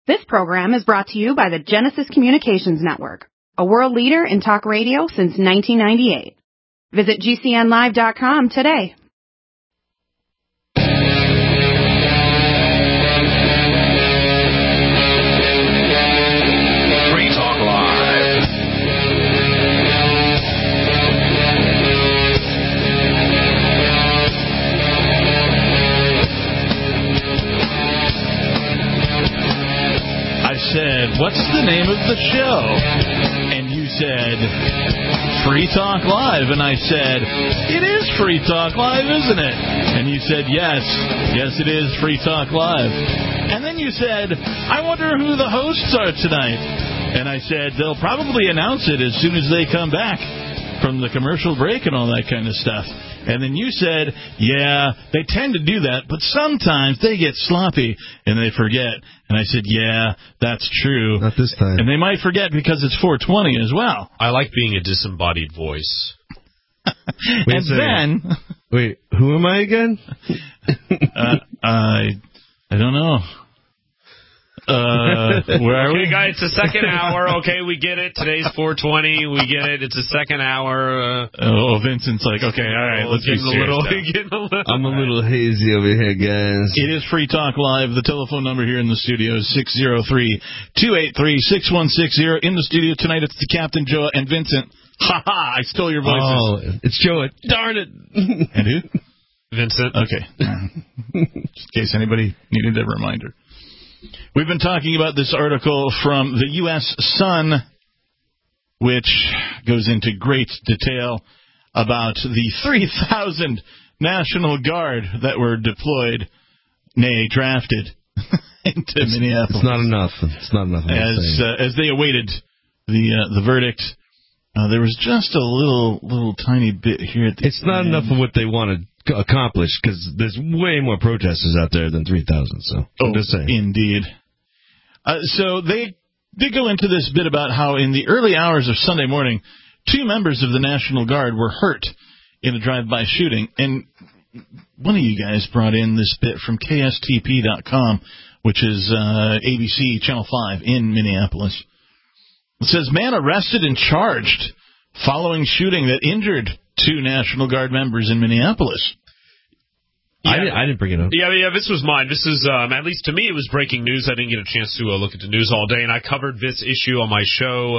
This program is brought to you by the Genesis Communications Network, a world leader in talk radio since 1998. Visit GCNlive.com today. Free Talk Live. I said, what's the name of the show? And you said, Free Talk Live. And I said, it is Free Talk Live, isn't it? And you said, yes, it is Free Talk Live. And then you said, I wonder who the hosts are tonight. And I said, they'll probably announce it as soon as they come back from the commercial break and all that kind of stuff. And then you said, yeah, they tend to do that, but sometimes they get sloppy and they forget. And I said, yeah, that's true. Not this time. And they might forget because it's 420 as well. I like being a disembodied voice. Wait, who am I again? I don't know. Where are we? Guys, it's the second hour. Okay, we get it. Today's 420. We get it. It's the second hour. Vincent's like, okay, all right, let's be serious. I'm a little hazy over here, guys. It is Free Talk Live. The telephone number here in the studio is 603-283-6160. In the studio tonight, it's the Captain, Joe, and Vincent. Ha-ha, I stole your voices. Oh, it's Joe. Darn it. And who? Vincent. Okay. Just in case anybody needed a reminder. We've been talking about this article from the U.S. Sun, which goes into great detail about the 3,000 National Guard that were deployed, nay, drafted, into Minneapolis. It's not enough. It's not enough. As they awaited the verdict, there was just a little tiny bit here at the It's not enough of what they wanted to accomplish, because there's way more protesters out there than 3,000. So I'm just saying. Indeed. So they did go into this bit about how in the early hours of Sunday morning, 2 members of the National Guard were hurt in a drive-by shooting. And one of you guys brought in this bit from KSTP.com, which is ABC Channel 5 in Minneapolis. It says, man arrested and charged following shooting that injured 2 National Guard members in Minneapolis. Yeah. I didn't bring it up. Yeah, this was mine. This is, at least to me, it was breaking news. I didn't get a chance to look at the news all day, and I covered this issue on my show,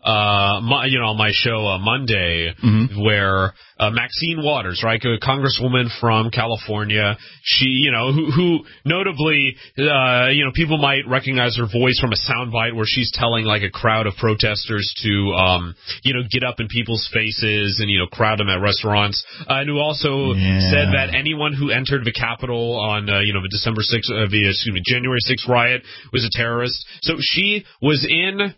Monday, where Maxine Waters, right, a congresswoman from California, she, who notably, people might recognize her voice from a soundbite where she's telling like a crowd of protesters to, get up in people's faces and, crowd them at restaurants, and who also said that anyone who entered the Capitol on, the January 6th riot was a terrorist. So she was in.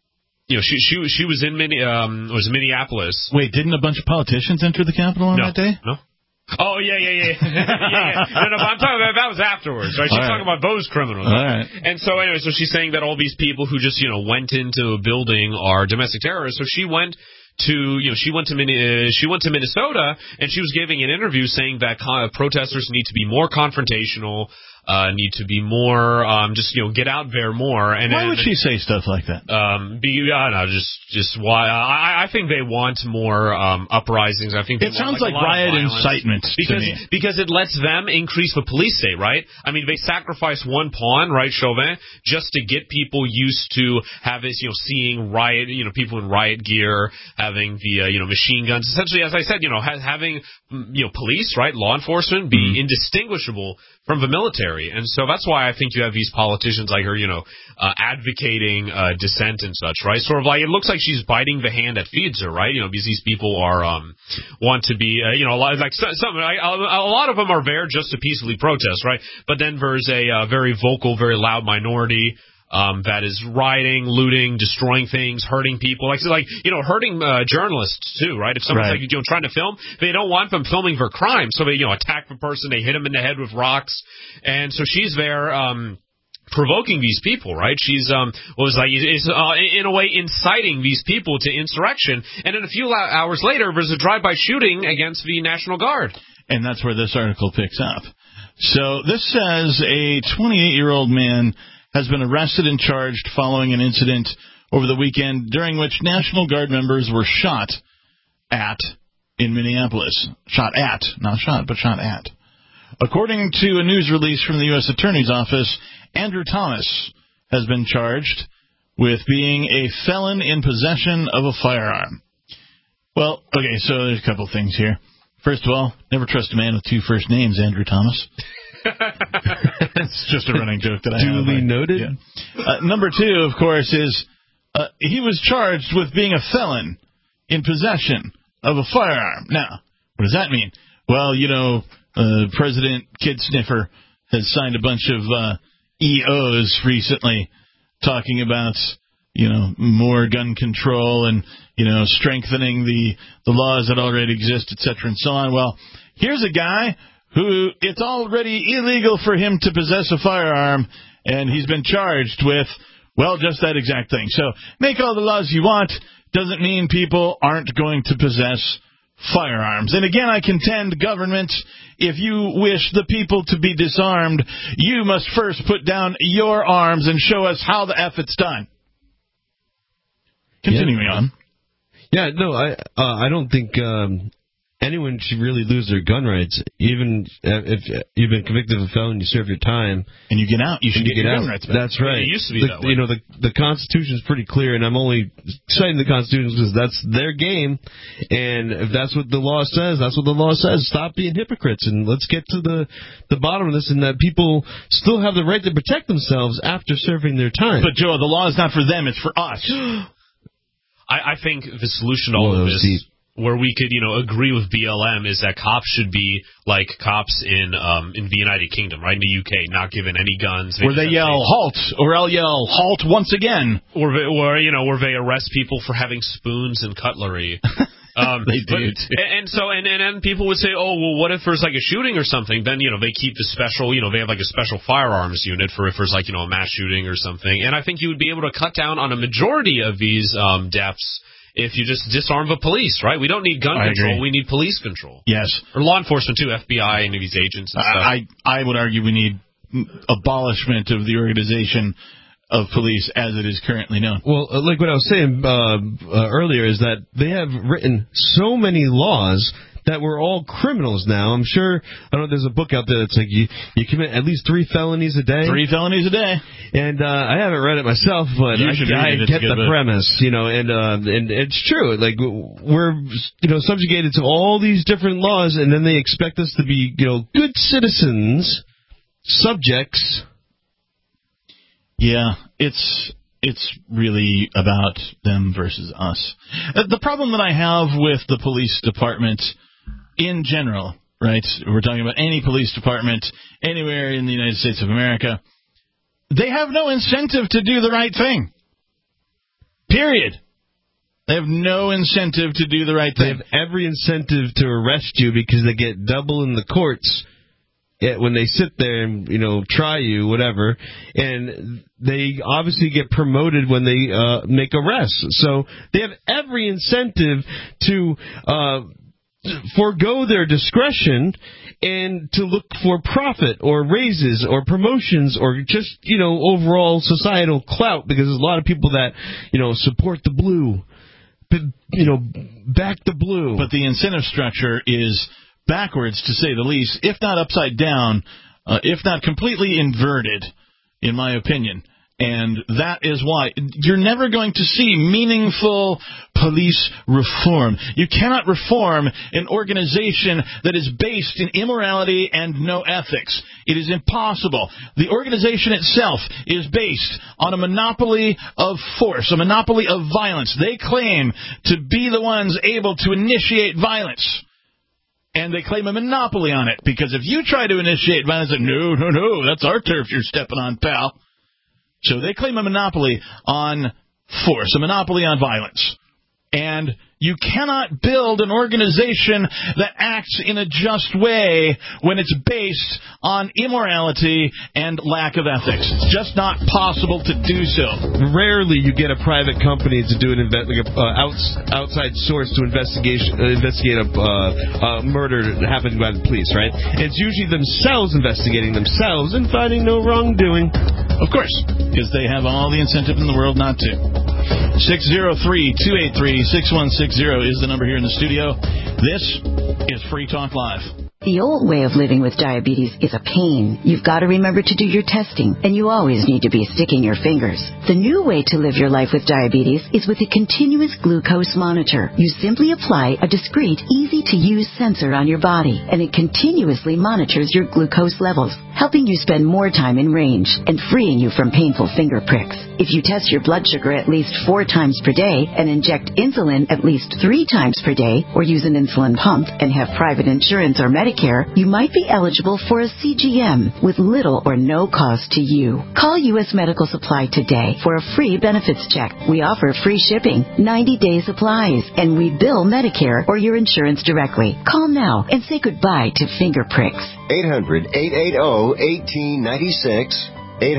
She was in Minneapolis. Wait, didn't a bunch of politicians enter the Capitol on that day? No. Oh, yeah. No, but I'm talking about that was afterwards, right? She's talking about those criminals. All right. And so anyway, so she's saying that all these people who just, went into a building are domestic terrorists. So she went to Minnesota, and she was giving an interview saying that protesters need to be more confrontational, need to be more, get out there more. And why would she say stuff like that? I don't know, just why. I think they want more uprisings. I think it sounds like riot incitement to me. Because it lets them increase the police state, right? I mean, they sacrifice one pawn, right, Chauvin, just to get people used to have this, seeing riot, people in riot gear, having the, machine guns. Essentially, as I said, having, police, right, law enforcement be indistinguishable from the military. And so that's why I think you have these politicians like her, advocating dissent and such, right? Sort of like, it looks like she's biting the hand that feeds her, right? Because these people are, want to be, a lot of them are there just to peacefully protest, right? But then there's a very vocal, very loud minority that is rioting, looting, destroying things, hurting people, hurting journalists too, right? If someone's trying to film, they don't want them filming their crime, so they attack the person, they hit them in the head with rocks, and so she's there provoking these people, right? She's in a way inciting these people to insurrection, and then a few hours later, there's a drive-by shooting against the National Guard, and that's where this article picks up. So this says a 28-year-old man has been arrested and charged following an incident over the weekend during which National Guard members were shot at in Minneapolis. Shot at. Not shot, but shot at. According to a news release from the U.S. Attorney's Office, Andrew Thomas has been charged with being a felon in possession of a firearm. Well, okay, so there's a couple things here. First of all, never trust a man with two first names, Andrew Thomas. It's just a running joke that I have. Duly noted. Yeah. Number two, of course, is he was charged with being a felon in possession of a firearm. Now, what does that mean? Well, President Kid Sniffer has signed a bunch of EOs recently talking about, more gun control and, strengthening the laws that already exist, et cetera, and so on. Well, here's a guy who it's already illegal for him to possess a firearm, and he's been charged with, well, just that exact thing. So make all the laws you want doesn't mean people aren't going to possess firearms. And again, I contend, government, if you wish the people to be disarmed, you must first put down your arms and show us how the F it's done. Continuing on. Yeah, no, I don't think anyone should really lose their gun rights. Even if you've been convicted of a felony, you serve your time, and you get out, you should get your gun rights back. That's right. It used to be that way. The Constitution is pretty clear, and I'm only citing the Constitution because that's their game. And if that's what the law says, that's what the law says. Stop being hypocrites, and let's get to the bottom of this, and that people still have the right to protect themselves after serving their time. But Joe, the law is not for them; it's for us. I think the solution to all of this, where we could, agree with BLM, is that cops should be like cops in the United Kingdom, right, in the UK, not given any guns. Where they yell halt, or I'll yell halt once again, or where they arrest people for having spoons and cutlery. They do. And people would say, oh, well, what if there's like a shooting or something? Then, they keep the special, they have like a special firearms unit for if there's like, a mass shooting or something. And I think you would be able to cut down on a majority of these deaths if you just disarm the police, right? We don't need gun control. Agree. We need police control. Yes. Or law enforcement too, FBI and these agents and stuff. I would argue we need abolishment of the organization of police as it is currently known. Well, like what I was saying earlier is that they have written so many laws that we're all criminals now. I'm sure, there's a book out there that's like you commit at least 3 felonies a day. 3 felonies a day. And I haven't read it myself, but I get the premise, and it's true. Like, we're, subjugated to all these different laws, and then they expect us to be, good citizens, subjects. Yeah, it's really about them versus us. The problem that I have with the police department in general, right? We're talking about any police department anywhere in the United States of America. They have no incentive to do the right thing. Period. They have no incentive to do the right thing. They have every incentive to arrest you because they get double in the courts. When they sit there and, try you, whatever, and they obviously get promoted when they make arrests. So they have every incentive to forego their discretion and to look for profit or raises or promotions or just, overall societal clout, because there's a lot of people that, support the blue, back the blue. But the incentive structure is backwards, to say the least, if not upside down, if not completely inverted, in my opinion. And that is why you're never going to see meaningful police reform. You cannot reform an organization that is based in immorality and no ethics. It is impossible. The organization itself is based on a monopoly of force, a monopoly of violence. They claim to be the ones able to initiate violence. And they claim a monopoly on it, because if you try to initiate violence, no, that's our turf you're stepping on, pal. So they claim a monopoly on force, a monopoly on violence. And you cannot build an organization that acts in a just way when it's based on immorality and lack of ethics. It's just not possible to do so. Rarely you get a private company to do an outside source to investigate a murder that happened by the police, right? It's usually themselves investigating themselves and finding no wrongdoing. Of course, because they have all the incentive in the world not to. 603-283-6160 is the number here in the studio. This is Free Talk Live. The old way of living with diabetes is a pain. You've got to remember to do your testing, and you always need to be sticking your fingers. The new way to live your life with diabetes is with a continuous glucose monitor. You simply apply a discreet, easy-to-use sensor on your body, and it continuously monitors your glucose levels, helping you spend more time in range and freeing you from painful finger pricks. If you test your blood sugar at least 4 times per day and inject insulin at least 3 times per day, or use an insulin pump and have private insurance or Medicare, you might be eligible for a CGM with little or no cost to you. Call U.S. Medical Supply today for a free benefits check. We offer free shipping, 90-day supplies, and we bill Medicare or your insurance directly. Call now and say goodbye to finger pricks. 800-880-1896.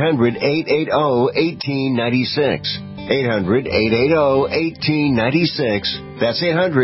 800-880-1896. 800-880-1896. That's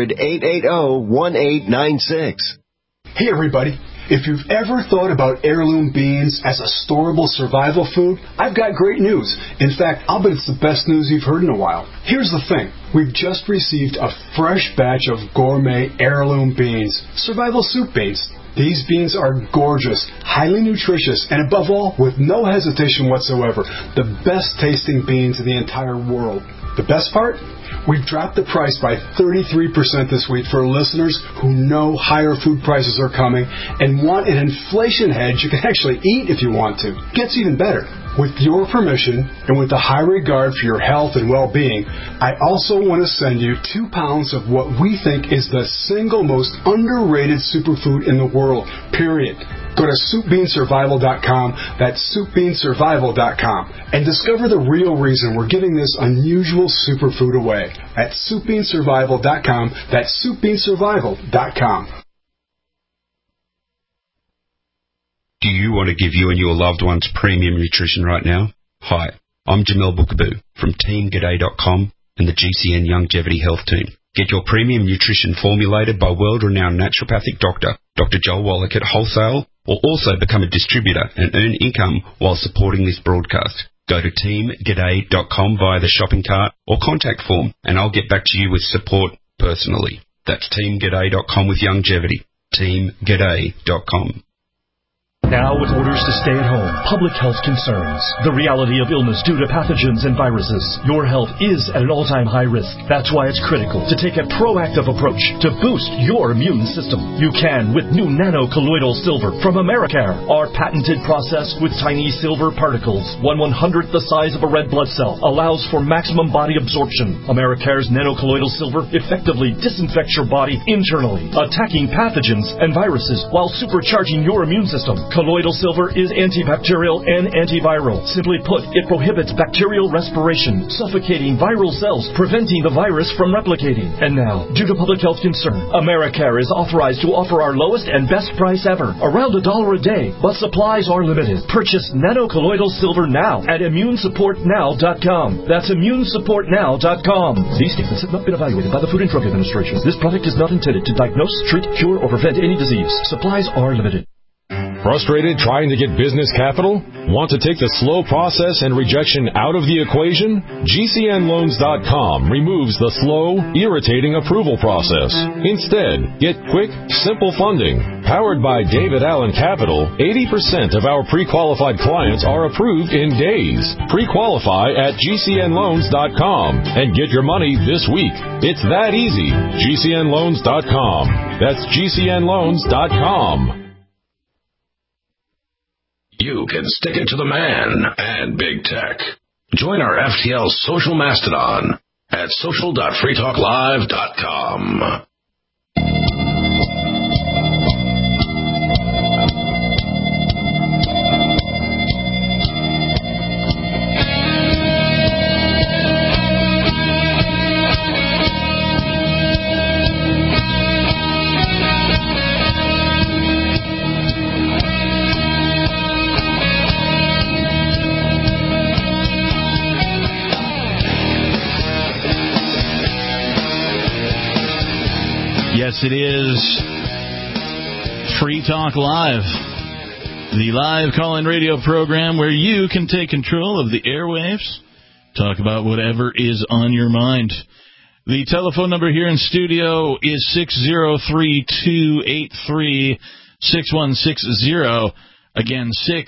800-880-1896. Hey everybody, if you've ever thought about heirloom beans as a storable survival food, I've got great news. In fact, I'll bet it's the best news you've heard in a while. Here's the thing. We've just received a fresh batch of gourmet heirloom beans, survival soup beans. These beans are gorgeous, highly nutritious, and above all, with no hesitation whatsoever, the best tasting beans in the entire world. The best part? We've dropped the price by 33% this week for listeners who know higher food prices are coming and want an inflation hedge you can actually eat if you want to. Gets even better. With your permission and with a high regard for your health and well-being, I also want to send you 2 pounds of what we think is the single most underrated superfood in the world, period. Go to SoupBeanSurvival.com, that's SoupBeanSurvival.com, and discover the real reason we're giving this unusual superfood away at SoupBeanSurvival.com, that's SoupBeanSurvival.com. Do you want to give you and your loved ones premium nutrition right now? Hi, I'm Jamel Bookaboo from TeamGaday.com and the GCN Longevity Health Team. Get your premium nutrition formulated by world-renowned naturopathic doctor, Dr. Joel Wallach at wholesale, or also become a distributor and earn income while supporting this broadcast. Go to TeamGaday.com via the shopping cart or contact form, and I'll get back to you with support personally. That's TeamGaday.com with longevity. TeamGaday.com. Now with orders to stay at home, public health concerns, the reality of illness due to pathogens and viruses, your health is at an all-time high risk. That's why it's critical to take a proactive approach to boost your immune system. You can with new nano-colloidal silver from Americare, our patented process with tiny silver particles, 1/100th the size of a red blood cell, allows for maximum body absorption. Americare's nano-colloidal silver effectively disinfects your body internally, attacking pathogens and viruses while supercharging your immune system. Colloidal silver is antibacterial and antiviral. Simply put, it prohibits bacterial respiration, suffocating viral cells, preventing the virus from replicating. And now, due to public health concern, Americare is authorized to offer our lowest and best price ever, around $1 a day, but supplies are limited. Purchase nano-colloidal silver now at ImmuneSupportNow.com. That's ImmuneSupportNow.com. These statements have not been evaluated by the Food and Drug Administration. This product is not intended to diagnose, treat, cure, or prevent any disease. Supplies are limited. Frustrated trying to get business capital? Want to take the slow process and rejection out of the equation? GCNLoans.com removes the slow, irritating approval process. Instead, get quick, simple funding. Powered by David Allen Capital, 80% of our pre-qualified clients are approved in days. Pre-qualify at GCNLoans.com and get your money this week. It's that easy. GCNLoans.com. That's GCNLoans.com. You can stick it to the man and big tech. Join our FTL social mastodon at social.freetalklive.com. Yes, it is Free Talk Live. the live call-in radio program where you can take control of the airwaves, talk about whatever is on your mind. The telephone number here in studio is 603-283-6160. Again,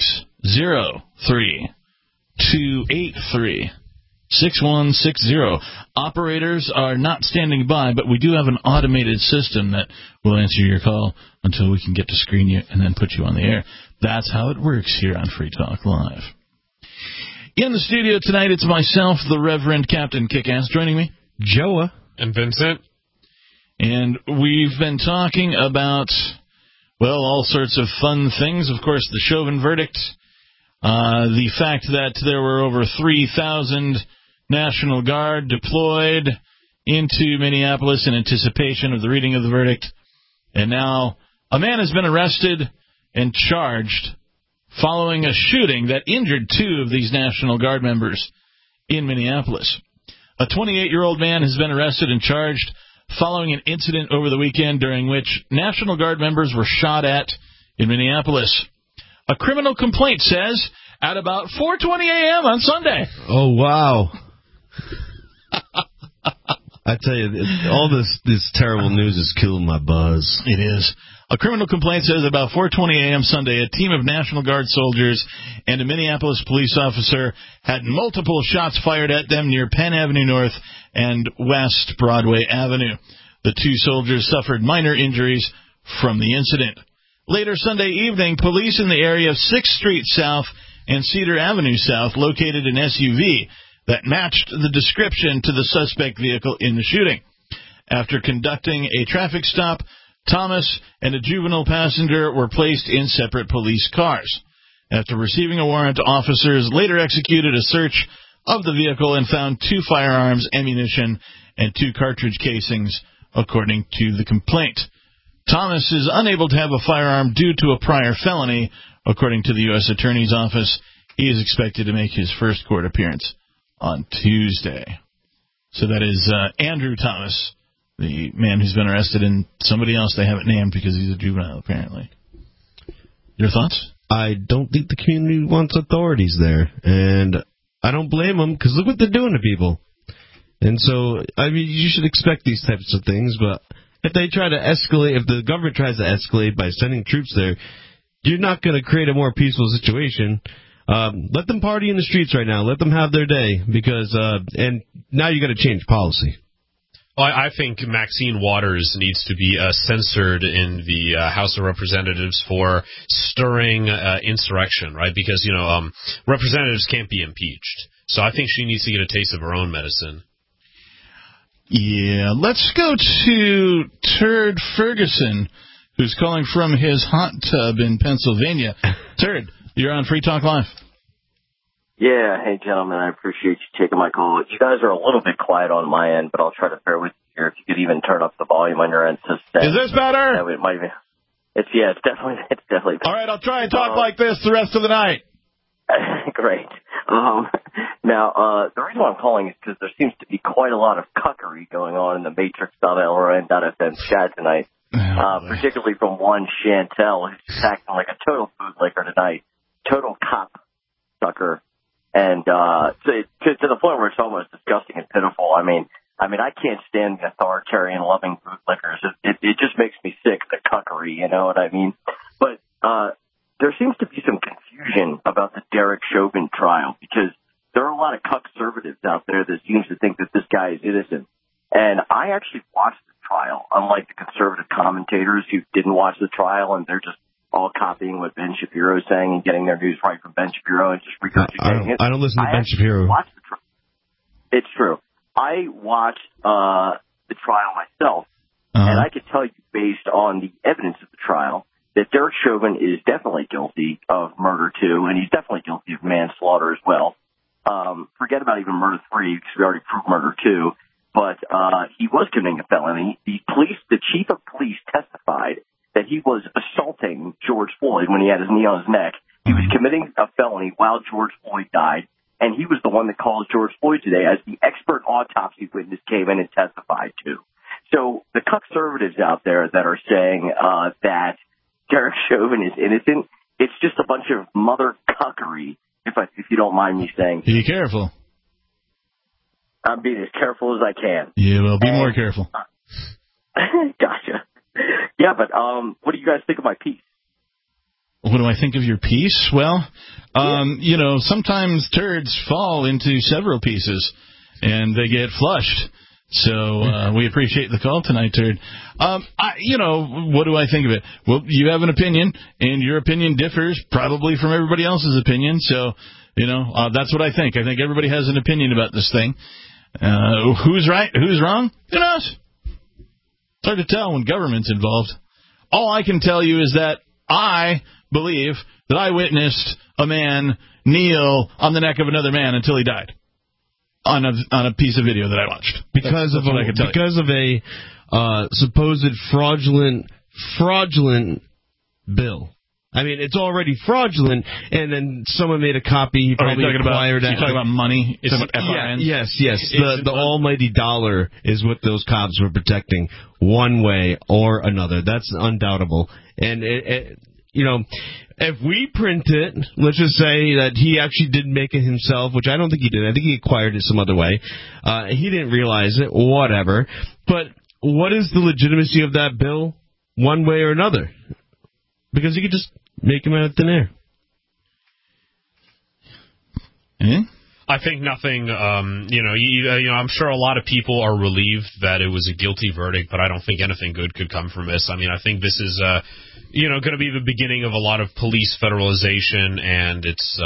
603-283-6160. Operators are not standing by, but we do have an automated system that will answer your call until we can get to screen you and then put you on the air. That's how it works here on Free Talk Live. In the studio tonight, it's myself, the Reverend Captain Kickass, joining me. Joa. And Vincent. And we've been talking about, well, all sorts of fun things. Of course, the Chauvin verdict, the fact that there were over 3,000 National Guard deployed into Minneapolis in anticipation of the reading of the verdict. And now a man has been arrested and charged following a shooting that injured 2 of these National Guard members in Minneapolis. A 28-year-old man has been arrested and charged following an incident over the weekend during which National Guard members were shot at in Minneapolis. A criminal complaint says at about 4:20 a.m. on Sunday. Oh, wow. I tell you, all this terrible news is killing my buzz. It is. A criminal complaint says at about 4:20 a.m. Sunday, a team of National Guard soldiers and a Minneapolis police officer had multiple shots fired at them near Penn Avenue North and West Broadway Avenue. The 2 soldiers suffered minor injuries from the incident. Later Sunday evening, police in the area of 6th Street South and Cedar Avenue South located an SUV that matched the description to the suspect vehicle in the shooting. After conducting a traffic stop, Thomas and a juvenile passenger were placed in separate police cars. After receiving a warrant, officers later executed a search of the vehicle and found 2 firearms, ammunition, and 2 cartridge casings, according to the complaint. Thomas is unable to have a firearm due to a prior felony, according to the U.S. Attorney's Office. He is expected to make his first court appearance on Tuesday. So that is Andrew Thomas, the man who's been arrested, and somebody else they haven't named because he's a juvenile, apparently. Your thoughts? I don't think the community wants authorities there, and I don't blame them, because look what they're doing to people. And so, I mean, you should expect these types of things, but if they try to escalate, if the government tries to escalate by sending troops there, you're not going to create a more peaceful situation. Let them party in the streets right now. Let them have their day, because, and now you got to change policy. Well, I think Maxine Waters needs to be censored in the House of Representatives for stirring insurrection, right? Because, representatives can't be impeached. So I think she needs to get a taste of her own medicine. Yeah, let's go to Turd Ferguson, who's calling from his hot tub in Pennsylvania. Turd, you're on Free Talk Live. Yeah, hey, gentlemen, I appreciate you taking my call. You guys are a little bit quiet on my end, but I'll try to bear with you here. If you could even turn up the volume on your end. Is this better? It might be. It's definitely better. All right, I'll try and talk like this the rest of the night. Great. Now, the reason why I'm calling is because there seems to be quite a lot of cuckery going on in the Matrix.LRN.FM chat tonight, particularly from one Chantel, who's acting like a total bootlicker tonight, total cop sucker. And to the point where it's almost disgusting and pitiful. I mean, I can't stand the authoritarian, loving bootlickers. It just makes me sick, the cuckery, you know what I mean? But there seems to be some confusion about the Derek Chauvin trial, because there are a lot of conservatives out there that seems to think that this guy is innocent. And I actually watched the trial, unlike the conservative commentators who didn't watch the trial and they're just all copying what Ben Shapiro is saying and getting their news right from Ben Shapiro and just regurgitating it. I don't listen to Ben Shapiro. It's true. I watched the trial myself, and I could tell you based on the evidence of the trial that Derek Chauvin is definitely guilty of murder 2, and he's definitely guilty of manslaughter as well. Forget about even murder 3, because we already proved murder 2. But he was committing a felony. The chief of police testified that he was assaulting George Floyd when he had his knee on his neck. He was committing a felony while George Floyd died, and he was the one that called George Floyd today as the expert autopsy witness came in and testified to. So the conservatives out there that are saying that Derek Chauvin is innocent, it's just a bunch of mother cuckery, if you don't mind me saying. Be careful. I'm being as careful as I can. Yeah, well, be more careful. Gotcha. Yeah, but what do you guys think of my piece? What do I think of your piece? Well, sometimes turds fall into several pieces, and they get flushed. So we appreciate the call tonight, Turd. What do I think of it? Well, you have an opinion, and your opinion differs probably from everybody else's opinion. So, that's what I think. I think everybody has an opinion about this thing. Who's right? Who's wrong? Who knows? It's hard to tell when government's involved. All I can tell you is that I believe that I witnessed a man kneel on the neck of another man until he died. On a piece of video that I watched. Because of a supposed fraudulent bill. I mean, it's already fraudulent, and then someone made a copy. He probably acquired it. You're talking about money? Yes. The almighty dollar is what those cops were protecting one way or another. That's undoubtable. And, if we print it, let's just say that he actually did make it himself, which I don't think he did. I think he acquired it some other way. He didn't realize it, whatever. But what is the legitimacy of that bill one way or another? Because you could just make him out of thin air. I think nothing, I'm sure a lot of people are relieved that it was a guilty verdict, but I don't think anything good could come from this. I mean, I think this is, going to be the beginning of a lot of police federalization, and it's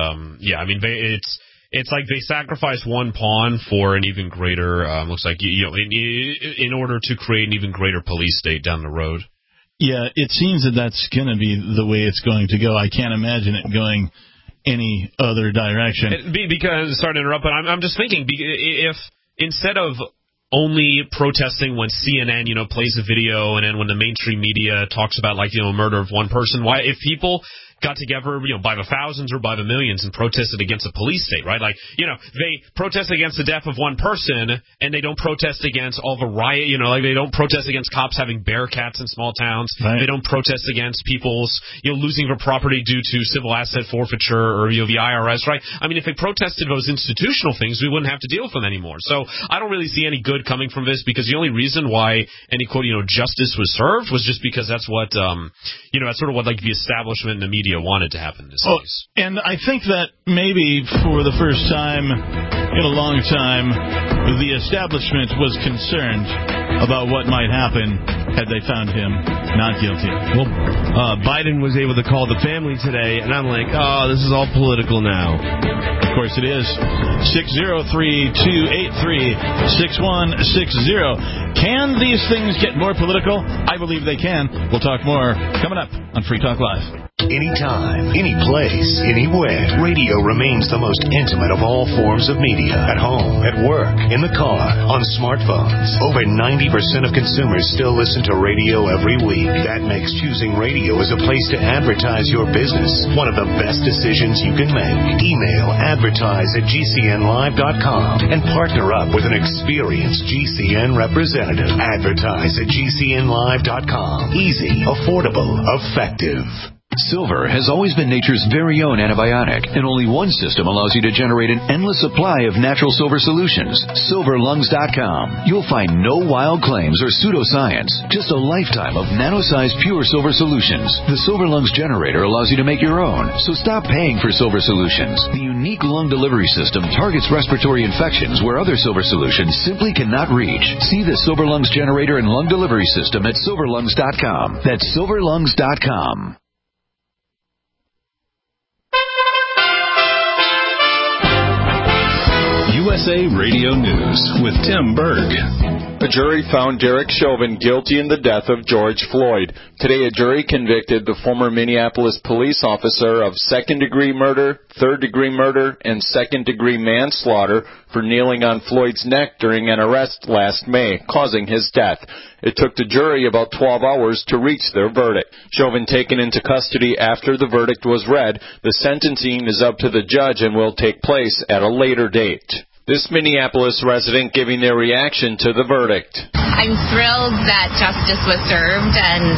like they sacrificed one pawn for an even greater, looks like, in order to create an even greater police state down the road. Yeah, it seems that that's going to be the way it's going to go. I can't imagine it going any other direction. Because, sorry to interrupt, but I'm just thinking, if instead of only protesting when CNN, plays a video, and then when the mainstream media talks about, murder of one person, why, if people got together, by the thousands or by the millions and protested against a police state, right? They protest against the death of one person, and they don't protest against all the riot, they don't protest against cops having bearcats in small towns. Right. They don't protest against people's, losing their property due to civil asset forfeiture or, the IRS, right? I mean, if they protested those institutional things, we wouldn't have to deal with them anymore. So I don't really see any good coming from this, because the only reason why any, quote, justice was served was just because that's what, that's sort of what, the establishment and the media wanted to happen in this case. And I think that maybe for the first time in a long time, the establishment was concerned about what might happen had they found him not guilty. Well, Biden was able to call the family today, and I'm like, this is all political now. Of course it is. 603-283-6160. Can these things get more political? I believe they can. We'll talk more coming up on Free Talk Live. Anytime, any place, anywhere, radio remains the most intimate of all forms of media. At home, at work, in the car, on smartphones. Over 90% of consumers still listen to radio every week. That makes choosing radio as a place to advertise your business one of the best decisions you can make. Email advertise@gcnlive.com and partner up with an experienced GCN representative. Advertise@gcnlive.com. Easy, affordable, effective. Silver has always been nature's very own antibiotic, and only one system allows you to generate an endless supply of natural silver solutions. SilverLungs.com. You'll find no wild claims or pseudoscience, just a lifetime of nano-sized pure silver solutions. The Silver Lungs generator allows you to make your own, so stop paying for silver solutions. The unique lung delivery system targets respiratory infections where other silver solutions simply cannot reach. See the Silver Lungs generator and lung delivery system at SilverLungs.com. That's SilverLungs.com. USA Radio News with Tim Berg. A jury found Derek Chauvin guilty in the death of George Floyd. Today, a jury convicted the former Minneapolis police officer of second-degree murder, third-degree murder, and second-degree manslaughter for kneeling on Floyd's neck during an arrest last May, causing his death. It took the jury about 12 hours to reach their verdict. Chauvin taken into custody after the verdict was read. The sentencing is up to the judge and will take place at a later date. This Minneapolis resident giving their reaction to the verdict. I'm thrilled that justice was served, and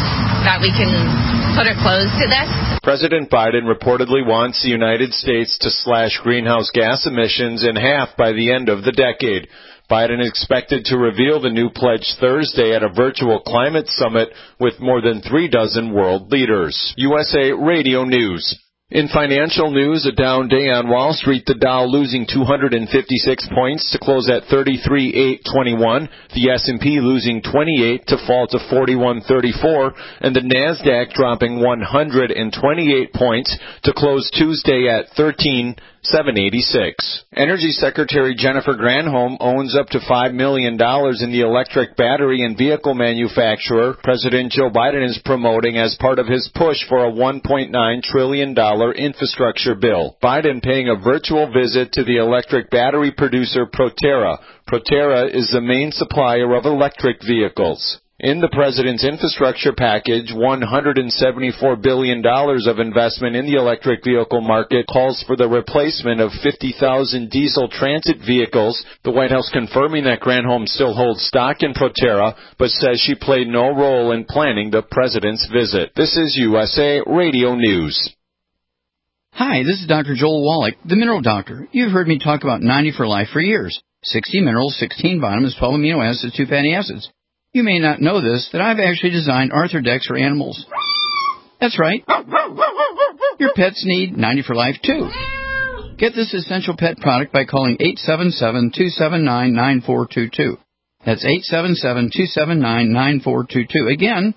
that we can put a close to this. President Biden reportedly wants the United States to slash greenhouse gas emissions in half by the end of the decade. Biden is expected to reveal the new pledge Thursday at a virtual climate summit with more than 36 world leaders. USA Radio News. In financial news, a down day on Wall Street, the Dow losing 256 points to close at 33,821, the S&P losing 28 to fall to 4134, and the Nasdaq dropping 128 points to close Tuesday at 13,786. Energy Secretary Jennifer Granholm owns up to $5 million in the electric battery and vehicle manufacturer President Joe Biden is promoting as part of his push for a $1.9 trillion infrastructure bill. Biden paying a virtual visit to the electric battery producer Proterra. Proterra is the main supplier of electric vehicles. In the president's infrastructure package, $174 billion of investment in the electric vehicle market calls for the replacement of 50,000 diesel transit vehicles. The White House confirming that Granholm still holds stock in Proterra, but says she played no role in planning the president's visit. This is USA Radio News. Hi, this is Dr. Joel Wallach, the Mineral Doctor. You've heard me talk about 90 for Life for years. 60 minerals, 16 vitamins, 12 amino acids, 2 fatty acids. You may not know this, that I've actually designed Arthrodex for animals. That's right. Your pets need 90 for Life, too. Get this essential pet product by calling 877-279-9422. That's 877-279-9422. Again,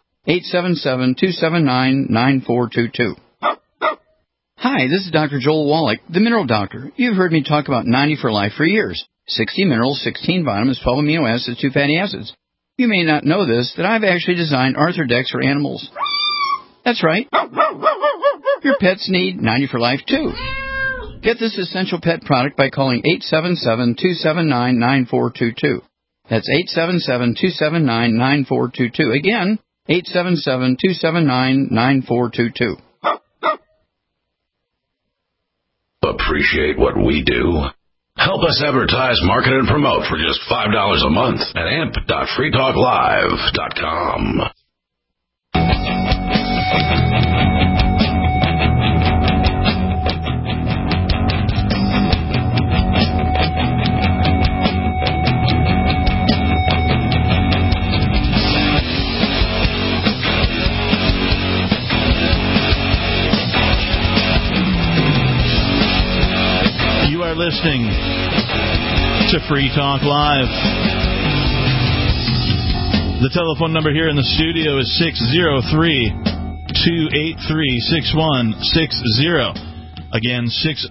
877-279-9422. Hi, this is Dr. Joel Wallach, the Mineral Doctor. You've heard me talk about 90 for Life for years. 60 minerals, 16 vitamins, 12 amino acids, 2 fatty acids. You may not know this, that I've actually designed Arthrodex for animals. That's right. Your pets need 90 for Life, too. Get this essential pet product by calling 877-279-9422. That's 877-279-9422. Again, 877-279-9422. Appreciate what we do? Help us advertise, market, and promote for just $5 a month at amp.freetalklive.com. Listening to Free Talk Live. The telephone number here in the studio is 603-283-6160. Again,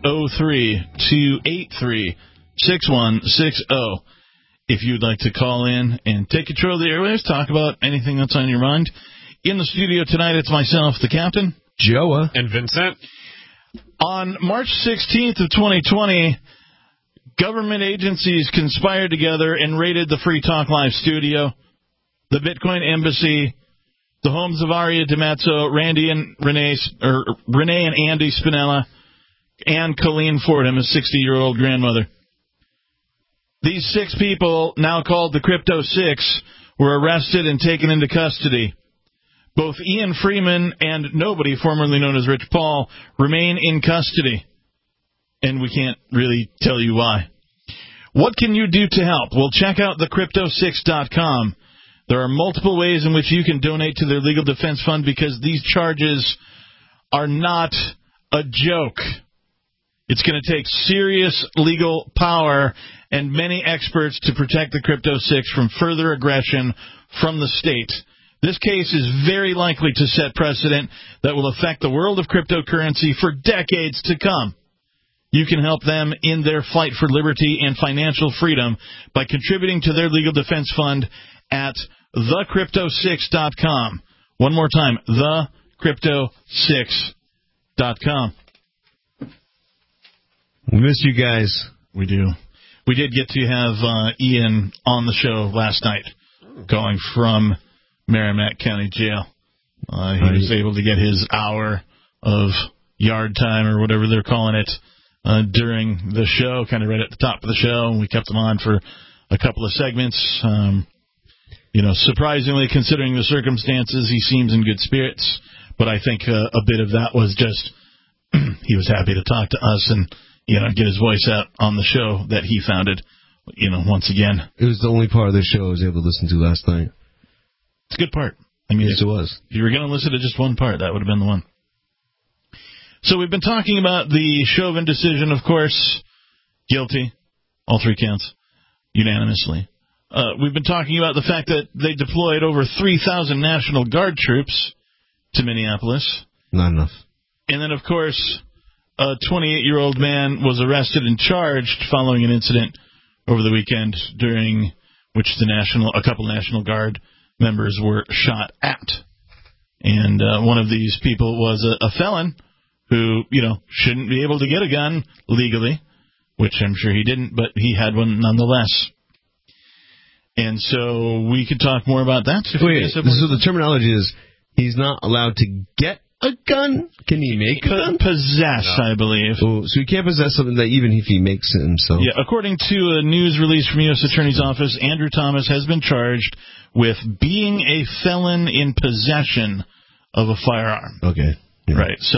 603-283-6160. If you'd like to call in and take control of the airwaves, talk about anything that's on your mind. In the studio tonight, it's myself, the Captain, Joa, and Vincent. On March 16th of 2020, government agencies conspired together and raided the Free Talk Live studio, the Bitcoin Embassy, the homes of Aria DiMazzo, Renee and Andy Spinella, and Colleen Fordham, his 60-year-old grandmother. These 6 people, now called the Crypto Six, were arrested and taken into custody. Both Ian Freeman and nobody, formerly known as Rich Paul, remain in custody. And we can't really tell you why. What can you do to help? Well, check out thecrypto6.com. There are multiple ways in which you can donate to their legal defense fund because these charges are not a joke. It's going to take serious legal power and many experts to protect the Crypto Six from further aggression from the state. This case is very likely to set precedent that will affect the world of cryptocurrency for decades to come. You can help them in their fight for liberty and financial freedom by contributing to their legal defense fund at thecrypto6.com. One more time, thecrypto6.com. We miss you guys. We do. We did get to have Ian on the show last night, going from Merrimack County Jail. He was able to get his hour of yard time or whatever they're calling it during the show, kind of right at the top of the show, and we kept him on for a couple of segments. surprisingly, considering the circumstances, he seems in good spirits. But I think a bit of that was just he was happy to talk to us and, get his voice out on the show that he founded, once again. It was the only part of the show I was able to listen to last night. It's a good part. I mean, yes, it was. If you were going to listen to just one part, that would have been the one. So we've been talking about the Chauvin decision, of course. Guilty. All 3 counts. Unanimously. We've been talking about the fact that they deployed over 3,000 National Guard troops to Minneapolis. Not enough. And then, of course, a 28-year-old man was arrested and charged following an incident over the weekend during which a couple National Guard members were shot at. And one of these people was a felon who, shouldn't be able to get a gun legally, which I'm sure he didn't, but he had one nonetheless. And so we could talk more about that. So the terminology is he's not allowed to get a gun? Can he make a gun? Possess, no. I believe. So he can't possess something that even if he makes it himself. Yeah, according to a news release from U.S. Attorney's Office, Andrew Thomas has been charged with being a felon in possession of a firearm. Okay. Yeah. Right. So,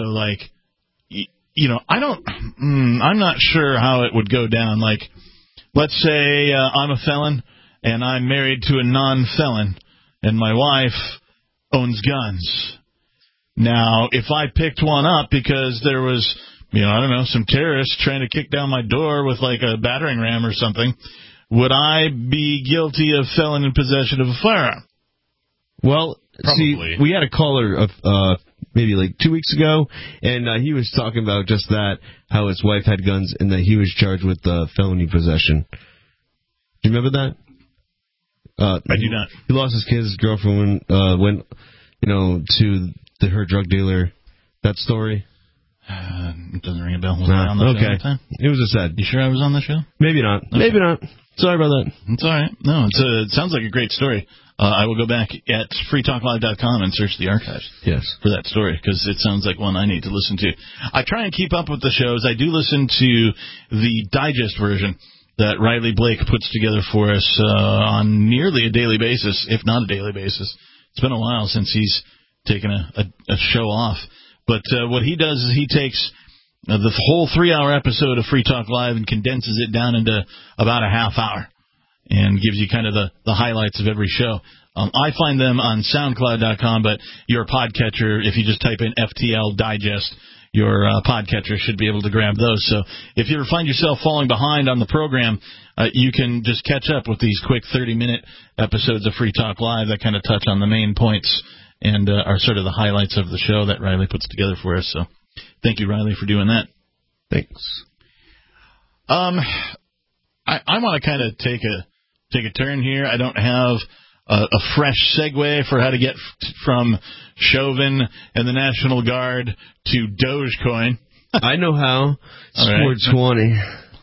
I'm not sure how it would go down. Like, let's say I'm a felon and I'm married to a non-felon and my wife owns guns. Now, if I picked one up because there was, some terrorists trying to kick down my door with like a battering ram or something, would I be guilty of felon in possession of a firearm? Well, probably. See, we had a caller of maybe like 2 weeks ago, and he was talking about just that, how his wife had guns, and that he was charged with felony possession. Do you remember that? I do not. He lost his kids. His girlfriend went, to her drug dealer. That story. It doesn't ring a bell. Was I on the show that time? It was a sad. You sure I was on the show? Maybe not. Okay. Maybe not. Sorry about that. It's all right. No, it sounds like a great story. I will go back at freetalklive.com and search the archives. Yes. For that story, because it sounds like one I need to listen to. I try and keep up with the shows. I do listen to the digest version that Riley Blake puts together for us on nearly a daily basis, if not a daily basis. It's been a while since he's taken a show off. But what he does is he takes the whole 3-hour episode of Free Talk Live and condenses it down into about a half hour and gives you kind of the highlights of every show. I find them on SoundCloud.com, but your podcatcher, if you just type in FTL Digest, your podcatcher should be able to grab those. So if you ever find yourself falling behind on the program, you can just catch up with these quick 30-minute episodes of Free Talk Live that kind of touch on the main points and are sort of the highlights of the show that Riley puts together for us. So thank you, Riley, for doing that. Thanks. I want to kind of take a turn here. I don't have a fresh segue for how to get from Chauvin and the National Guard to Dogecoin. I know how. Sport 20.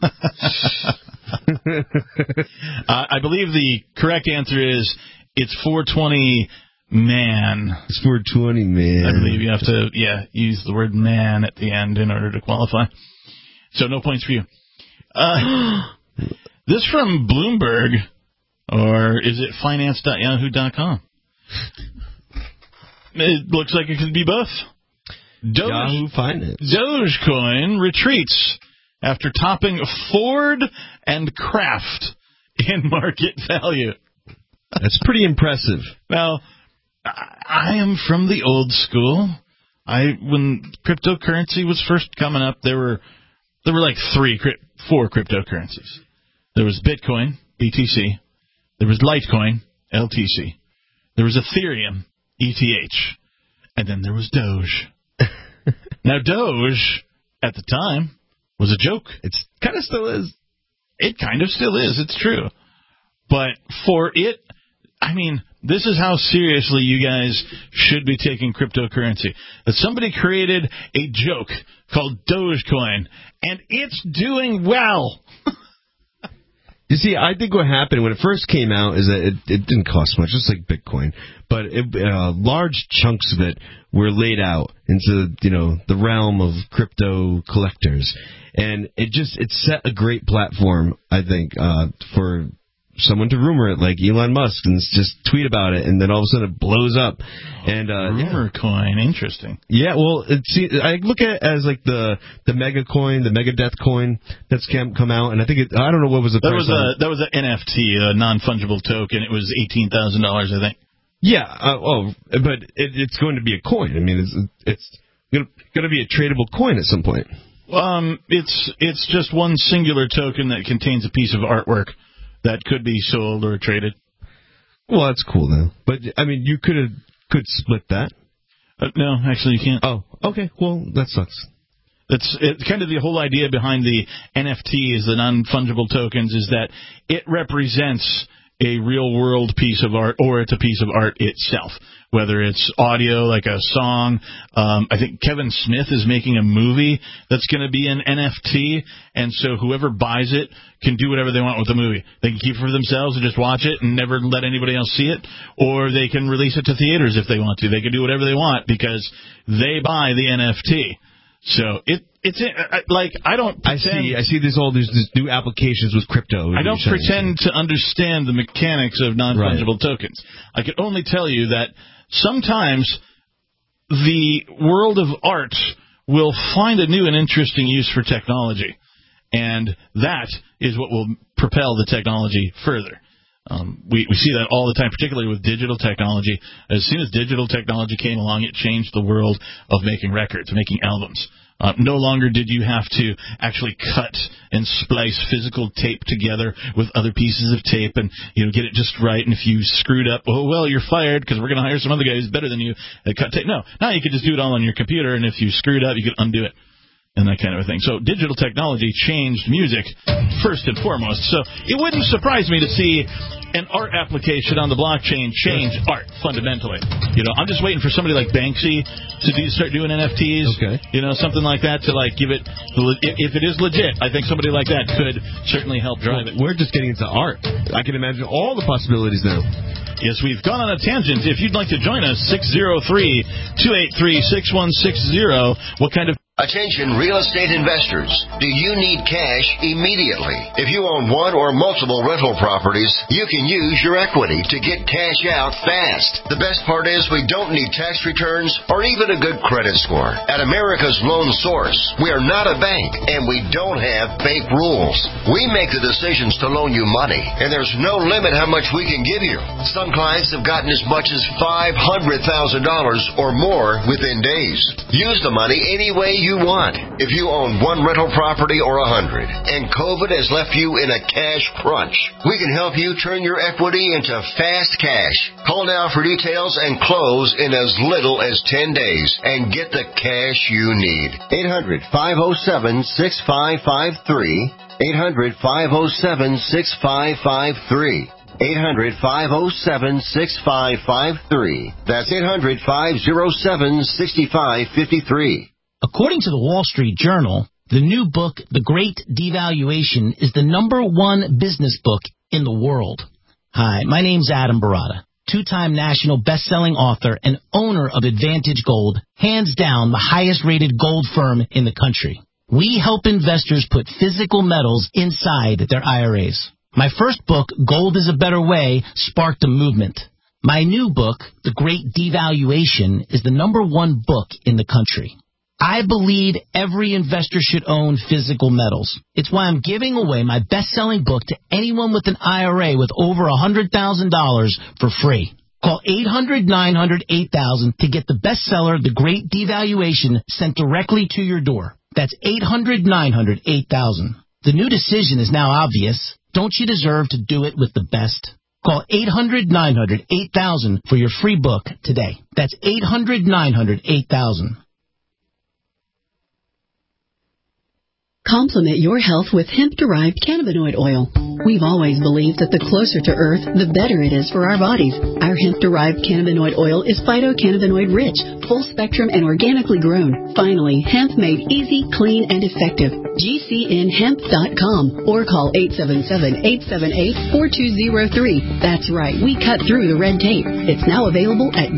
I believe the correct answer is it's 420 man. It's 420 man. I believe you have to, use the word man at the end in order to qualify. So no points for you. This from Bloomberg, or is it finance.yahoo.com? It looks like it could be both. Yahoo Finance. Dogecoin retreats after topping Ford and Kraft in market value. That's pretty impressive. Now, I am from the old school. When cryptocurrency was first coming up, there were like 4 cryptocurrencies. There was Bitcoin, BTC. There was Litecoin, LTC. There was Ethereum, ETH. And then there was Doge. Now, Doge, at the time, was a joke. It kind of still is. It kind of still is. It's true. But for it, this is how seriously you guys should be taking cryptocurrency. That somebody created a joke called Dogecoin, and it's doing well. You see, I think what happened when it first came out is that it didn't cost much, just like Bitcoin, but large chunks of it were laid out into the realm of crypto collectors, and it set a great platform, I think, for someone to rumor it, like Elon Musk, and just tweet about it, and then all of a sudden it blows up. And rumor coin, interesting. Yeah, well, I look at it as like the mega coin, the mega death coin that's come out, and I think I don't know what was the price. That was an NFT, a non-fungible token. It was $18,000, I think. Yeah, but it's going to be a coin. I mean, it's going to be a tradable coin at some point. It's just one singular token that contains a piece of artwork that could be sold or traded. Well, that's cool though. But I mean, you could split that. No, actually, you can't. Oh, okay. Well, that sucks. It's kind of the whole idea behind the NFTs, the non-fungible tokens, is that it represents a real-world piece of art, or it's a piece of art itself, whether it's audio, like a song. I think Kevin Smith is making a movie that's going to be an NFT, and so whoever buys it can do whatever they want with the movie. They can keep it for themselves and just watch it and never let anybody else see it, or they can release it to theaters if they want to. They can do whatever they want because they buy the NFT. So it's like I don't pretend. I see these new applications with crypto. I don't pretend to understand the mechanics of non-fungible tokens. I can only tell you that sometimes the world of art will find a new and interesting use for technology, and that is what will propel the technology further. We see that all the time, particularly with digital technology. As soon as digital technology came along, it changed the world of making records, making albums. No longer did you have to actually cut and splice physical tape together with other pieces of tape and get it just right. And if you screwed up, well, you're fired because we're going to hire some other guy who's better than you at cut tape. No, now you can just do it all on your computer, and if you screwed up, you can undo it. And that kind of a thing. So digital technology changed music first and foremost. So it wouldn't surprise me to see an art application on the blockchain change art fundamentally. I'm just waiting for somebody like Banksy to start doing NFTs. Okay. Something like that to give it. If it is legit, I think somebody like that could certainly help drive it. We're just getting into art. I can imagine all the possibilities now. Yes, we've gone on a tangent. If you'd like to join us, 603-283-6160. What kind of... Attention real estate investors. Do you need cash immediately? If you own one or multiple rental properties, you can use your equity to get cash out fast. The best part is we don't need tax returns or even a good credit score. At America's Loan Source, we are not a bank and we don't have fake rules. We make the decisions to loan you money, and there's no limit how much we can give you. Some clients have gotten as much as $500,000 or more within days. Use the money any way you want. If you own one rental property or 100, and COVID has left you in a cash crunch, we can help you turn your equity into fast cash. Call now for details and close in as little as 10 days and get the cash you need. 800-507-6553. 800-507-6553. 800-507-6553. That's 800-507-6553. According to the Wall Street Journal, the new book, The Great Devaluation, is the #1 business book in the world. Hi, my name's Adam Barata, two-time national best-selling author and owner of Advantage Gold, hands down the highest-rated gold firm in the country. We help investors put physical metals inside their IRAs. My first book, Gold is a Better Way, sparked a movement. My new book, The Great Devaluation, is the #1 book in the country. I believe every investor should own physical metals. It's why I'm giving away my best-selling book to anyone with an IRA with over $100,000 for free. Call 800-900-8000 to get the bestseller, The Great Devaluation, sent directly to your door. That's 800-900-8000. The new decision is now obvious. Don't you deserve to do it with the best? Call 800-900-8000 for your free book today. That's 800-900-8000. Complement your health with hemp-derived cannabinoid oil. We've always believed that the closer to Earth, the better it is for our bodies. Our hemp-derived cannabinoid oil is phytocannabinoid-rich, full-spectrum, and organically grown. Finally, hemp made easy, clean, and effective. GCNhemp.com or call 877-878-4203. That's right, we cut through the red tape. It's now available at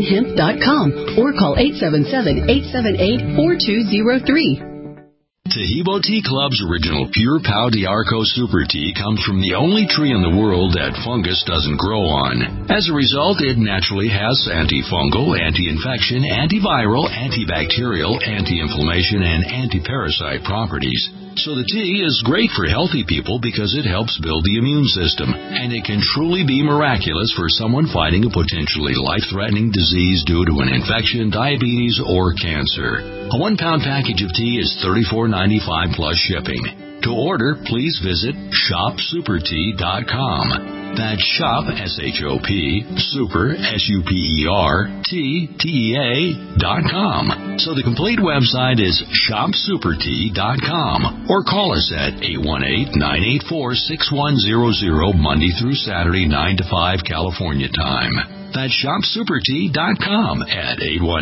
GCNhemp.com or call 877-878-4203. To Hebo Tea Club's original Pure Pau d'Arco Super Tea comes from the only tree in the world that fungus doesn't grow on. As a result, it naturally has antifungal, anti-infection, antiviral, antibacterial, anti-inflammation, and anti-parasite properties. So the tea is great for healthy people because it helps build the immune system, and it can truly be miraculous for someone fighting a potentially life-threatening disease due to an infection, diabetes, or cancer. A 1-pound package of tea is $34.95 plus shipping. To order, please visit shopsupertea.com. That's shop, S-H-O-P, super, SUPERTEA.com. So the complete website is shopsupertea.com, or call us at 818-984-6100 Monday through Saturday, 9 to 5 California time. That's shopsupertea.com at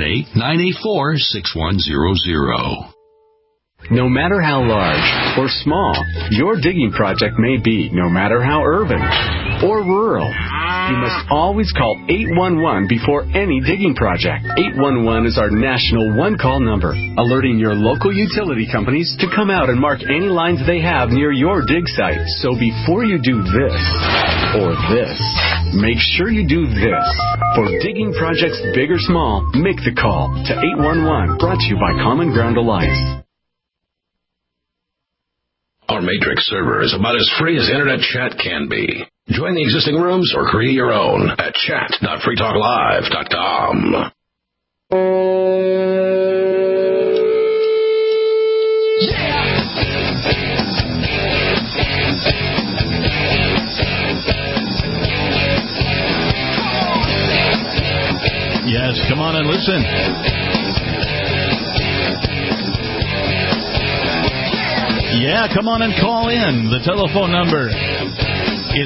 818-984-6100. No matter how large or small your digging project may be, no matter how urban or rural, you must always call 811 before any digging project. 811 is our national one-call number, alerting your local utility companies to come out and mark any lines they have near your dig site. So before you do this or this, make sure you do this. For digging projects big or small, make the call to 811, brought to you by Common Ground Alliance. Our Matrix server is about as free as internet chat can be. Join the existing rooms or create your own at chat.freetalklive.com. Yes, come on and listen. Yeah, come on and call in. The telephone number is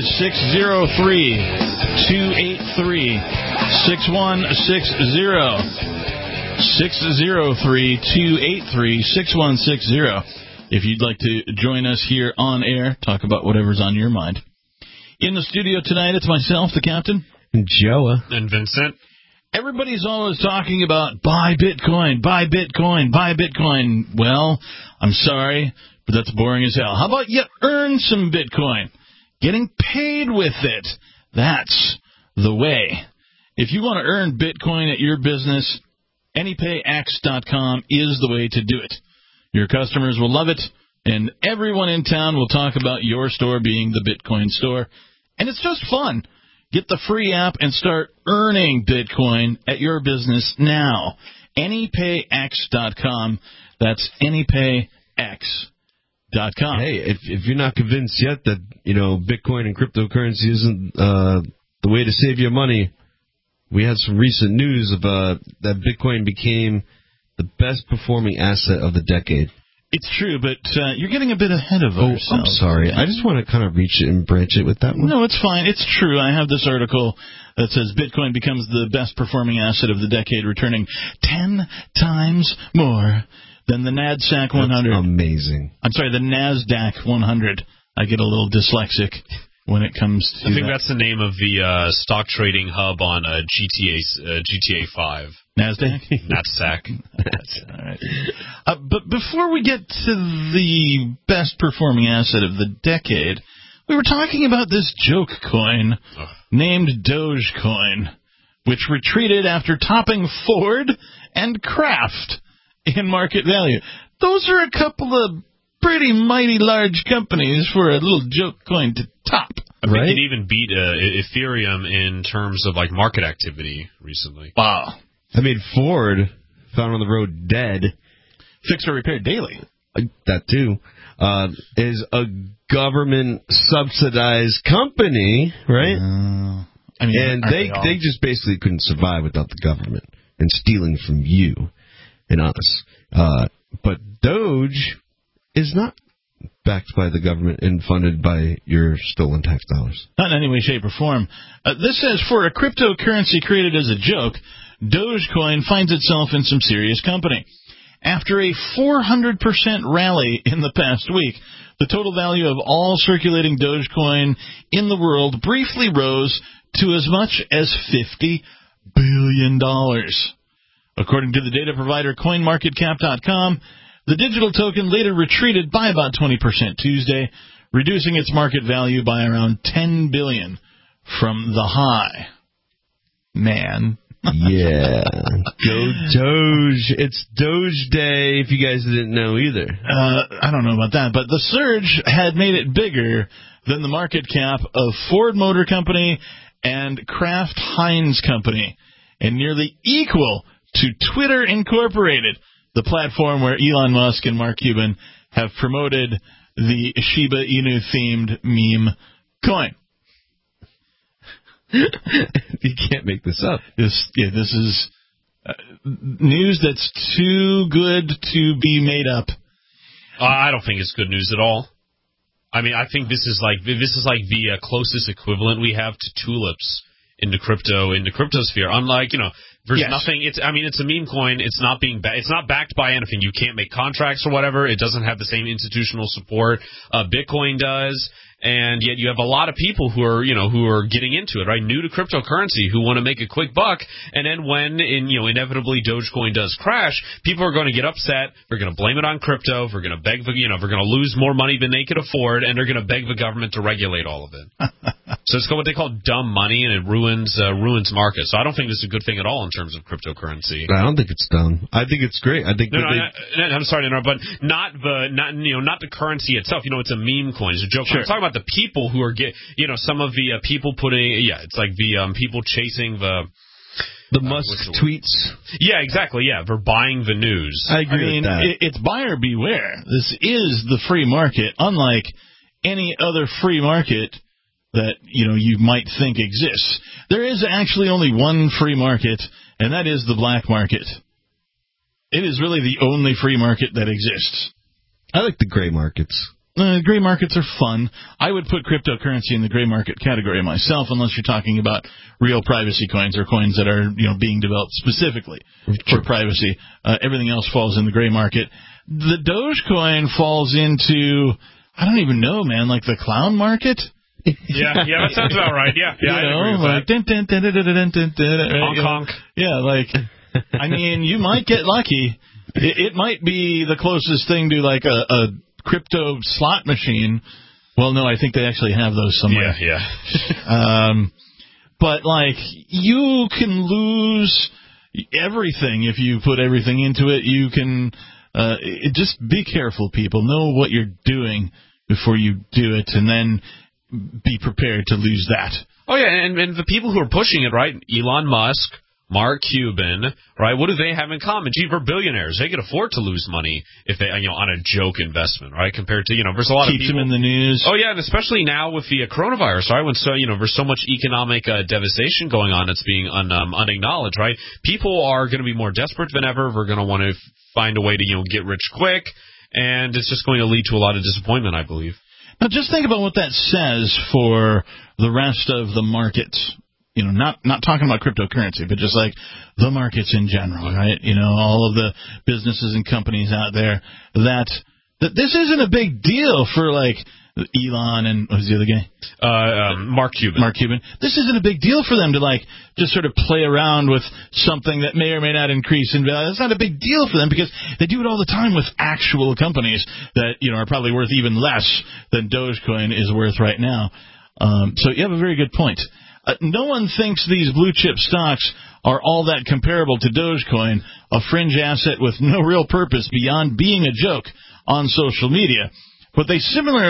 603-283-6160. 603-283-6160. If you'd like to join us here on air, talk about whatever's on your mind. In the studio tonight, it's myself, the captain. And Joa. And Vincent. Everybody's always talking about buy Bitcoin, buy Bitcoin, buy Bitcoin. Well, I'm sorry, but that's boring as hell. How about you earn some Bitcoin? Getting paid with it. That's the way. If you want to earn Bitcoin at your business, AnyPayX.com is the way to do it. Your customers will love it, and everyone in town will talk about your store being the Bitcoin store. And it's just fun. Get the free app and start earning Bitcoin at your business now. AnyPayX.com. That's AnyPayX.com. Hey, if you're not convinced yet that, Bitcoin and cryptocurrency isn't the way to save your money, we had some recent news about that Bitcoin became the best performing asset of the decade. It's true, but you're getting a bit ahead of ourselves. I'm sorry. I just want to kind of reach it and branch it with that one. No, it's fine. It's true. I have this article that says Bitcoin becomes the best performing asset of the decade, returning 10 times more than the NASDAQ 100. That's amazing. I'm sorry, the NASDAQ 100. I get a little dyslexic when it comes to I think that's the name of the stock trading hub on GTA 5. NASDAQ? NASDAQ. All right. But before we get to the best performing asset of the decade, we were talking about this joke coin named Dogecoin, which retreated after topping Ford and Kraft in market value. Those are a couple of pretty mighty large companies for a little joke coin to top. I think it even beat Ethereum in terms of market activity recently. Wow. I mean, Ford, found on the road dead. Fix or repair daily. That too. Is a government-subsidized company, right? And they just basically couldn't survive without the government and stealing from you and us. But Doge is not backed by the government and funded by your stolen tax dollars. Not in any way, shape, or form. This says, for a cryptocurrency created as a joke, Dogecoin finds itself in some serious company. After a 400% rally in the past week, the total value of all circulating Dogecoin in the world briefly rose to as much as $50 billion. According to the data provider CoinMarketCap.com, The digital token later retreated by about 20% Tuesday, reducing its market value by around $10 billion from the high. Man. Yeah. Go Doge. It's Doge Day, if you guys didn't know either. I don't know about that, but the surge had made it bigger than the market cap of Ford Motor Company and Kraft Heinz Company, and nearly equal to Twitter Incorporated, the platform where Elon Musk and Mark Cuban have promoted the Shiba Inu-themed meme coin. You can't make this up. This is news that's too good to be made up. I don't think it's good news at all. I mean, I think this is like the closest equivalent we have to tulips in the cryptosphere. Unlike, there's nothing. It's a meme coin. It's not it's not backed by anything. You can't make contracts or whatever. It doesn't have the same institutional support Bitcoin does. And yet you have a lot of people who are getting into it, right? New to cryptocurrency, who want to make a quick buck. And then when inevitably Dogecoin does crash, people are going to get upset. They're going to blame it on crypto. They're going to beg they're going to lose more money than they could afford, and they're going to beg the government to regulate all of it. So it's what they call dumb money, and it ruins markets. So I don't think this is a good thing at all in terms of cryptocurrency. I don't think it's dumb. I think it's great. I think I'm sorry to interrupt, but not the currency itself. It's a meme coin. It's a joke. Sure. I'm talking about the people who are some of the people it's like the people chasing the Musk tweets. Yeah, exactly. Yeah, they're buying the news. I agree with that. It's buyer beware. This is the free market, unlike any other free market that you might think exists. There is actually only one free market, and that is the black market. It is really the only free market that exists. I like the gray markets. Gray markets are fun. I would put cryptocurrency in the gray market category myself, unless you're talking about real privacy coins or coins that are being developed specifically for privacy. Everything else falls in the gray market. The Dogecoin falls into, I don't even know, man, like the clown market. Yeah, that sounds about right. Yeah, I agree with that. Honk honk. Yeah, like, I mean, you might get lucky. It might be the closest thing to like a crypto slot machine. Well, no, I think they actually have those somewhere. Yeah. But like, you can lose everything if you put everything into it. You can just be careful, people. Know what you're doing before you do it, and then be prepared to lose that. Oh yeah, and the people who are pushing it, right? Elon Musk, Mark Cuban, right? What do they have in common? Gee, they're billionaires. They can afford to lose money if they, on a joke investment, right? Compared to, there's a lot of people. Keeps them in the news. Oh yeah, and especially now with the coronavirus, right? When there's so much economic devastation going on that's being unacknowledged, right? People are going to be more desperate than ever. They're going to want to find a way to, get rich quick, and it's just going to lead to a lot of disappointment, I believe. Now, just think about what that says for the rest of the markets. Not talking about cryptocurrency, but just like the markets in general, right? All of the businesses and companies out there that this isn't a big deal for like Elon and who's the other guy? Mark Cuban. Mark Cuban. This isn't a big deal for them to like just sort of play around with something that may or may not increase in value. It's not a big deal for them because they do it all the time with actual companies that are probably worth even less than Dogecoin is worth right now. So you have a very good point. No one thinks these blue chip stocks are all that comparable to Dogecoin, a fringe asset with no real purpose beyond being a joke on social media. But the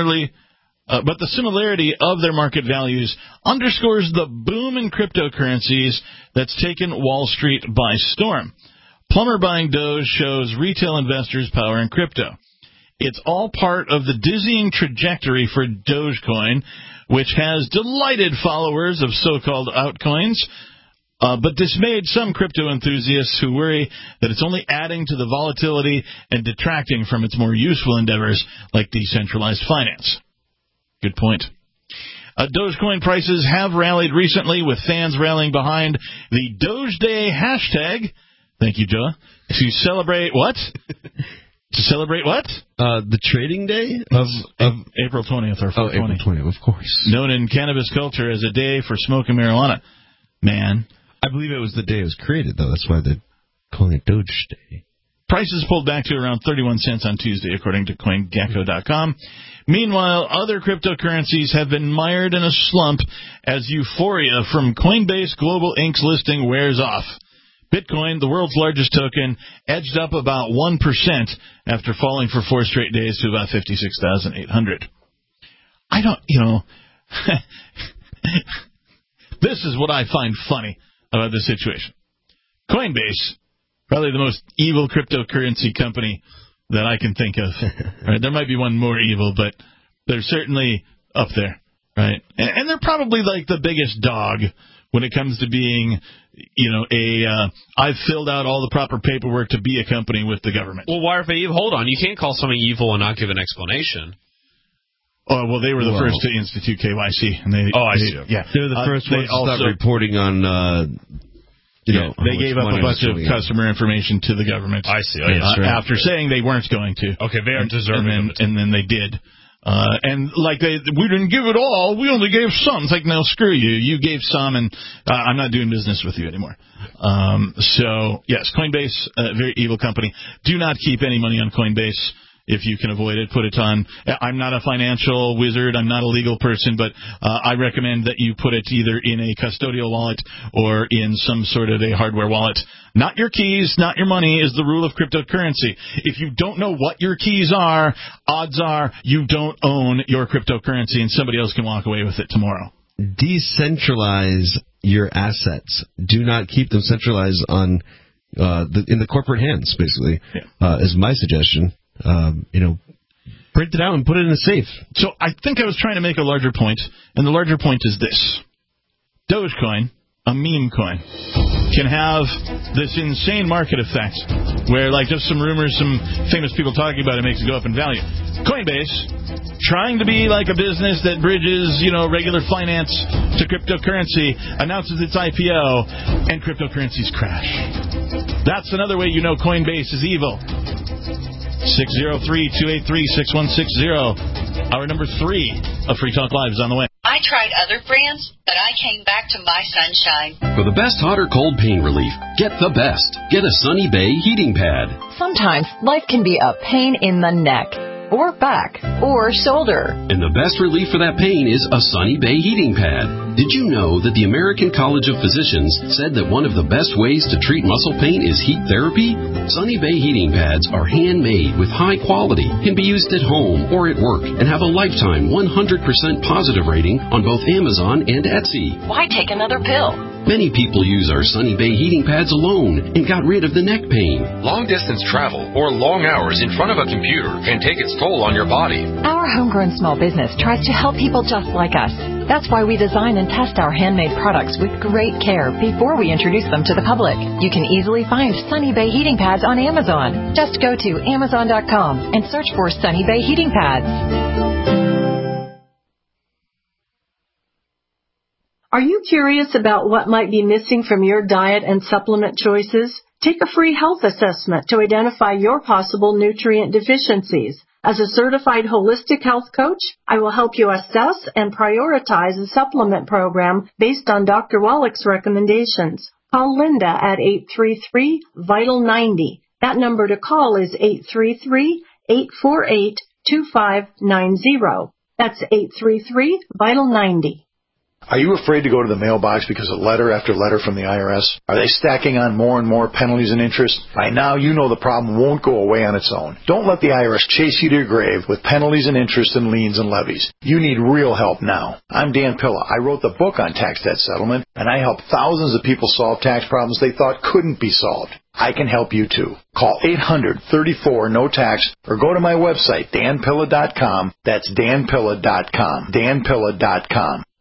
similarity of their market values underscores the boom in cryptocurrencies that's taken Wall Street by storm. Plumber buying Doge shows retail investors' power in crypto. It's all part of the dizzying trajectory for Dogecoin, which has delighted followers of so-called altcoins, but dismayed some crypto enthusiasts who worry that it's only adding to the volatility and detracting from its more useful endeavors like decentralized finance. Good point. Dogecoin prices have rallied recently, with fans rallying behind the Doge Day hashtag. Thank you, Joe. To celebrate what? To celebrate what? The trading day of April 20th or 420. April 20th, of course. Known in cannabis culture as a day for smoking marijuana. Man. I believe it was the day it was created, though. That's why they're calling it Doge Day. Prices pulled back to around 31 cents on Tuesday, according to CoinGecko.com. Meanwhile, other cryptocurrencies have been mired in a slump as euphoria from Coinbase Global Inc.'s listing wears off. Bitcoin, the world's largest token, edged up about 1% after falling for 4 straight days to about 56,800. I don't, this is what I find funny about this situation. Coinbase, probably the most evil cryptocurrency company that I can think of. Right? There might be one more evil, but they're certainly up there, right? And they're probably like the biggest dog when it comes to being, I've filled out all the proper paperwork to be a company with the government. Well, why are they evil? Hold on, you can't call something evil and not give an explanation. Oh, well, they were the first to institute KYC. And I see. Yeah. They're the first ones to start reporting on... they gave up a bunch of customer information to the government. I see. After saying they weren't going to. Okay, they are deserving. And then they did. And we didn't give it all. We only gave some. It's like, no, screw you. You gave some, and I'm not doing business with you anymore. So yes, Coinbase, a very evil company. Do not keep any money on Coinbase. If you can avoid it, put it on. I'm not a financial wizard. I'm not a legal person, but I recommend that you put it either in a custodial wallet or in some sort of a hardware wallet. Not your keys, not your money is the rule of cryptocurrency. If you don't know what your keys are, odds are you don't own your cryptocurrency and somebody else can walk away with it tomorrow. Decentralize your assets. Do not keep them centralized on in the corporate hands, basically, is my suggestion. Print it out and put it in a safe. So I think I was trying to make a larger point, and the larger point is this. Dogecoin, a meme coin, can have this insane market effect where, like, just some rumors, some famous people talking about it makes it go up in value. Coinbase, trying to be like a business that bridges, regular finance to cryptocurrency, announces its IPO, and cryptocurrencies crash. That's another way you know Coinbase is evil. 603-283-6160. Hour number 3 of Free Talk Live is on the way. I tried other brands, but I came back to My Sunshine. For the best hot or cold pain relief, get the best. Get a Sunny Bay heating pad. Sometimes life can be a pain in the neck, or back, or shoulder. And the best relief for that pain is a Sunny Bay heating pad. Did you know that the American College of Physicians said that one of the best ways to treat muscle pain is heat therapy? Sunny Bay heating pads are handmade with high quality, can be used at home or at work, and have a lifetime 100% positive rating on both Amazon and Etsy. Why take another pill? Many people use our Sunny Bay heating pads alone and got rid of the neck pain. Long-distance travel or long hours in front of a computer can take its toll on your body. Our homegrown small business tries to help people just like us. That's why we design and test our handmade products with great care before we introduce them to the public. You can easily find Sunny Bay heating pads on Amazon. Just go to Amazon.com and search for Sunny Bay heating pads. Are you curious about what might be missing from your diet and supplement choices? Take a free health assessment to identify your possible nutrient deficiencies. As a certified holistic health coach, I will help you assess and prioritize a supplement program based on Dr. Wallach's recommendations. Call Linda at 833-VITAL-90. That number to call is 833-848-2590. That's 833-VITAL-90. Are you afraid to go to the mailbox because of letter after letter from the IRS? Are they stacking on more and more penalties and interest? By now, you know the problem won't go away on its own. Don't let the IRS chase you to your grave with penalties and interest and liens and levies. You need real help now. I'm Dan Pilla. I wrote the book on tax debt settlement, and I help thousands of people solve tax problems they thought couldn't be solved. I can help you too. Call 800-34-NO-TAX or go to my website, danpilla.com. That's danpilla.com. danpilla.com.